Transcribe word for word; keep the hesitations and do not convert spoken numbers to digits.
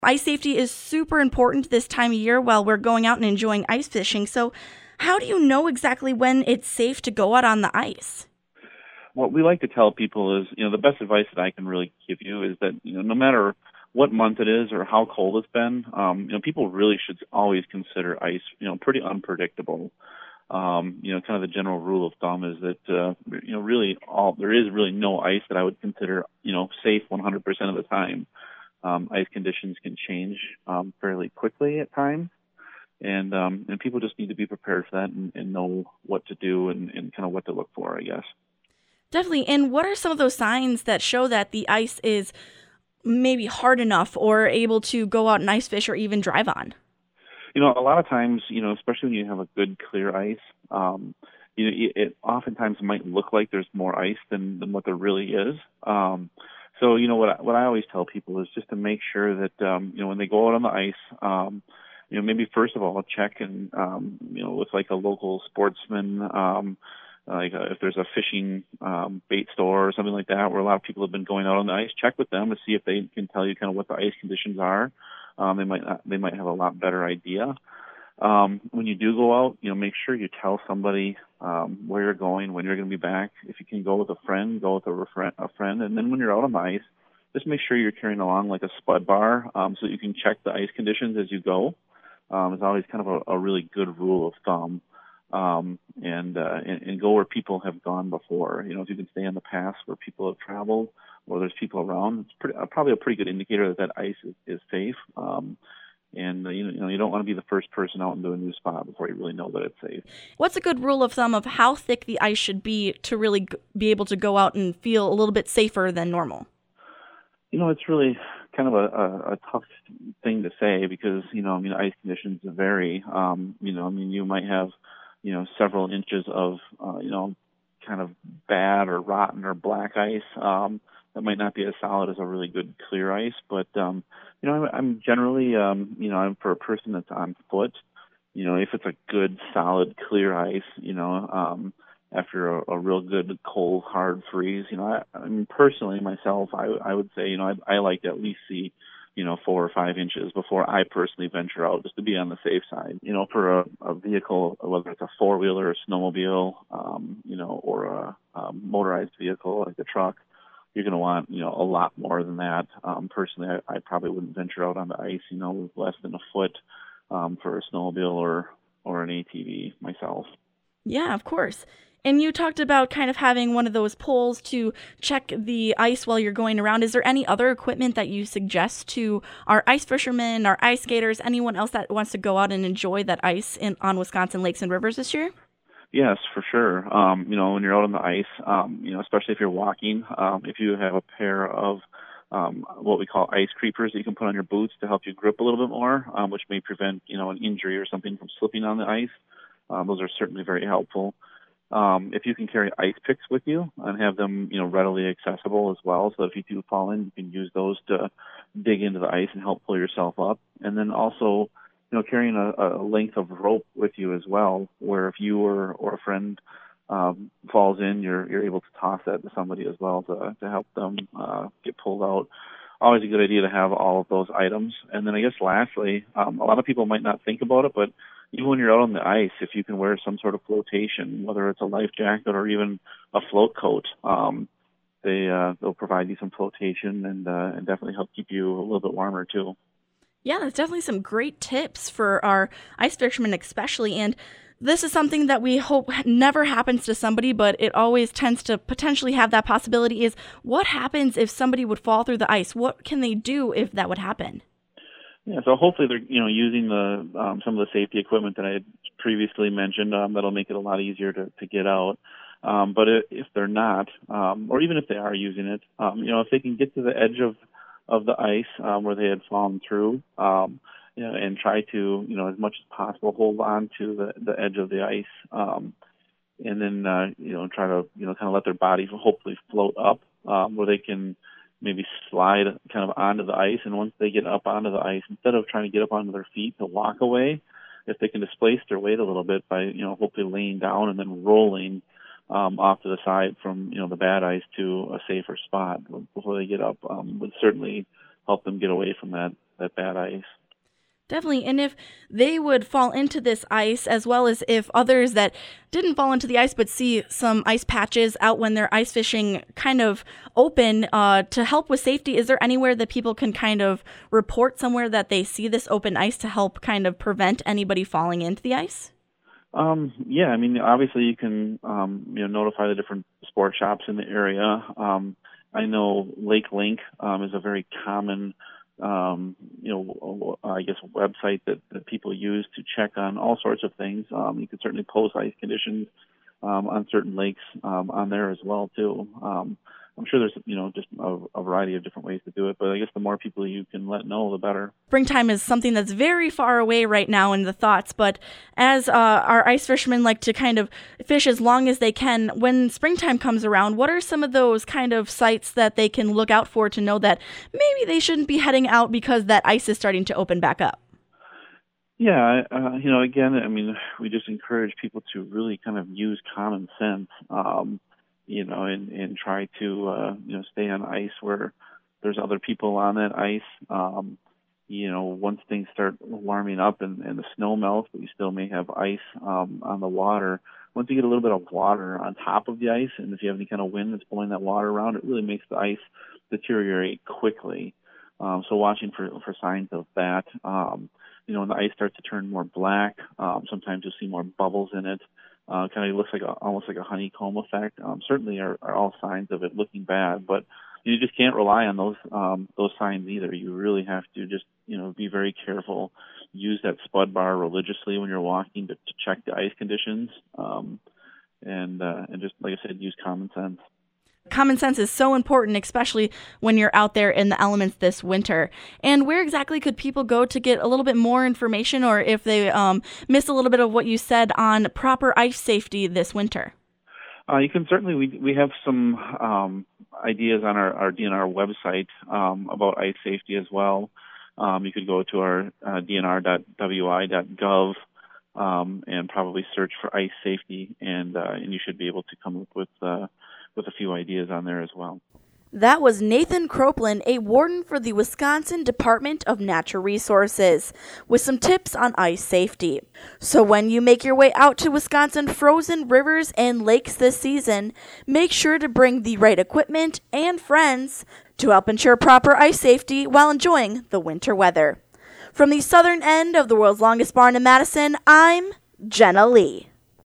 Ice safety is super important this time of year while we're going out and enjoying ice fishing. So how do you know exactly when it's safe to go out on the ice? What we like to tell people is, you know, the best advice that I can really give you is that, you know, no matter what month it is or how cold it's been, um, you know, people really should always consider ice, you know, pretty unpredictable. Um, you know, kind of the general rule of thumb is that, uh, you know, really all, there is really no ice that I would consider, you know, safe one hundred percent of the time. Um, ice conditions can change um, fairly quickly at times. And um, and people just need to be prepared for that and, and know what to do and, and kind of what to look for, I guess. Definitely. And what are some of those signs that show that the ice is maybe hard enough or able to go out and ice fish or even drive on? You know, a lot of times, you know, especially when you have a good clear ice, um, you know, it, it oftentimes might look like there's more ice than, than what there really is. Um, so, you know, what I, what I always tell people is just to make sure that, um, you know, when they go out on the ice, um, you know, maybe first of all check and, um, you know, with like a local sportsman, um, like uh, if there's a fishing um, bait store or something like that where a lot of people have been going out on the ice, check with them to see if they can tell you kind of what the ice conditions are. Um, they might not, they might have a lot better idea. Um, when you do go out, you know, make sure you tell somebody um, where you're going, when you're going to be back. If you can go with a friend, go with a, refren- a friend. And then when you're out on the ice, just make sure you're carrying along like a spud bar um, so that you can check the ice conditions as you go. Um, it's always kind of a, a really good rule of thumb. Um, and, uh, and and go where people have gone before. You know, if you can stay in the past where people have traveled, or there's people around, it's pretty, uh, probably a pretty good indicator that that ice is, is safe. Um, and uh, you know, you know, you don't want to be the first person out into a new spot before you really know that it's safe. What's a good rule of thumb of how thick the ice should be to really g- be able to go out and feel a little bit safer than normal? You know, it's really kind of a, a, a tough thing to say because you know, I mean, ice conditions vary. Um, you know, I mean, you might have you know, several inches of, uh, you know, kind of bad or rotten or black ice. Um, that might not be as solid as a really good clear ice, but, um, you know, I'm, I'm generally, um, you know, I'm for a person that's on foot, you know, if it's a good, solid, clear ice, you know, um, after a, a real good cold, hard freeze, you know, I, I mean, personally myself, I, I would say, you know, I, I like to at least see you know, four or five inches before I personally venture out just to be on the safe side. You know, for a, a vehicle, whether it's a four-wheeler, a snowmobile, um, you know, or a, a motorized vehicle like a truck, you're going to want, you know, a lot more than that. Um, personally, I, I probably wouldn't venture out on the ice, you know, with less than a foot um, for a snowmobile or, or an A T V myself. Yeah, of course. And you talked about kind of having one of those poles to check the ice while you're going around. Is there any other equipment that you suggest to our ice fishermen, our ice skaters, anyone else that wants to go out and enjoy that ice in, on Wisconsin lakes and rivers this year? Yes, for sure. Um, you know, when you're out on the ice, um, you know, especially if you're walking, um, if you have a pair of um, what we call ice creepers that you can put on your boots to help you grip a little bit more, um, which may prevent, you know, an injury or something from slipping on the ice. Um, those are certainly very helpful. Um, if you can carry ice picks with you and have them, you know, readily accessible as well, so if you do fall in, you can use those to dig into the ice and help pull yourself up. And then also, you know, carrying a, a length of rope with you as well, where if you or, or a friend um, falls in, you're you're able to toss that to somebody as well to to help them uh, get pulled out. Always a good idea to have all of those items. And then I guess lastly, um, a lot of people might not think about it, but even when you're out on the ice, if you can wear some sort of flotation, whether it's a life jacket or even a float coat, um, they uh, they'll provide you some flotation and uh, and definitely help keep you a little bit warmer too. Yeah, that's definitely some great tips for our ice fishermen, especially. And this is something that we hope never happens to somebody, but it always tends to potentially have that possibility is what happens if somebody would fall through the ice? What can they do if that would happen? Yeah, so hopefully they're you know using the um, some of the safety equipment that I had previously mentioned. Um, that'll make it a lot easier to, to get out. Um, but if, if they're not, um, or even if they are using it, um, you know, if they can get to the edge of of the ice um, where they had fallen through, um, you know, and try to you know as much as possible hold on to the the edge of the ice, um, and then uh, you know try to you know kind of let their body hopefully float up um, where they can maybe slide kind of onto the ice. And once they get up onto the ice, instead of trying to get up onto their feet to walk away, if they can displace their weight a little bit by you know hopefully laying down and then rolling um, off to the side from you know the bad ice to a safer spot before they get up, um, would certainly help them get away from that that bad ice. Definitely. And if they would fall into this ice, as well as if others that didn't fall into the ice but see some ice patches out when they're ice fishing kind of open, uh, to help with safety, is there anywhere that people can kind of report somewhere that they see this open ice to help kind of prevent anybody falling into the ice? Um, yeah, I mean, obviously you can, um, you know, notify the different sport shops in the area. Um, I know Lake Link um, is a very common Um, you know, I guess a website that, that people use to check on all sorts of things. Um, you can certainly post ice conditions um, on certain lakes um, on there as well too. Um, I'm sure there's, you know, just a, a variety of different ways to do it, but I guess the more people you can let know, the better. Springtime is something that's very far away right now in the thoughts, but as uh, our ice fishermen like to kind of fish as long as they can, when springtime comes around, what are some of those kind of sites that they can look out for to know that maybe they shouldn't be heading out because that ice is starting to open back up? Yeah, uh, you know, again, I mean, we just encourage people to really kind of use common sense. Um, you know, and, and try to, uh, you know, stay on ice where there's other people on that ice. Um, you know, once things start warming up and, and the snow melts, but you still may have ice um, on the water. Once you get a little bit of water on top of the ice, and if you have any kind of wind that's blowing that water around, it really makes the ice deteriorate quickly. Um, so watching for, for signs of that. Um, you know, when the ice starts to turn more black, um, sometimes you'll see more bubbles in it. Uh, kind of looks like a, almost like a honeycomb effect. Um, certainly are, are all signs of it looking bad, but you just can't rely on those um, those signs either. You really have to just, you know, be very careful. Use that spud bar religiously when you're walking to, to check the ice conditions, um, and uh, and just like I said, use common sense. Common sense is so important, especially when you're out there in the elements this winter. And where exactly could people go to get a little bit more information, or if they um, missed a little bit of what you said on proper ice safety this winter? Uh, you can certainly, we we have some um, ideas on our, our D N R website um, about ice safety as well. Um, you could go to our uh, D N R dot W I dot gov um, and probably search for ice safety, and uh, and you should be able to come up with uh, with a few ideas on there as well. That was Nathan Croplin, a warden for the Wisconsin Department of Natural Resources, with some tips on ice safety. So when you make your way out to Wisconsin frozen rivers and lakes this season, make sure to bring the right equipment and friends to help ensure proper ice safety while enjoying the winter weather. From the southern end of the world's longest barn in Madison, I'm Jenna Lee.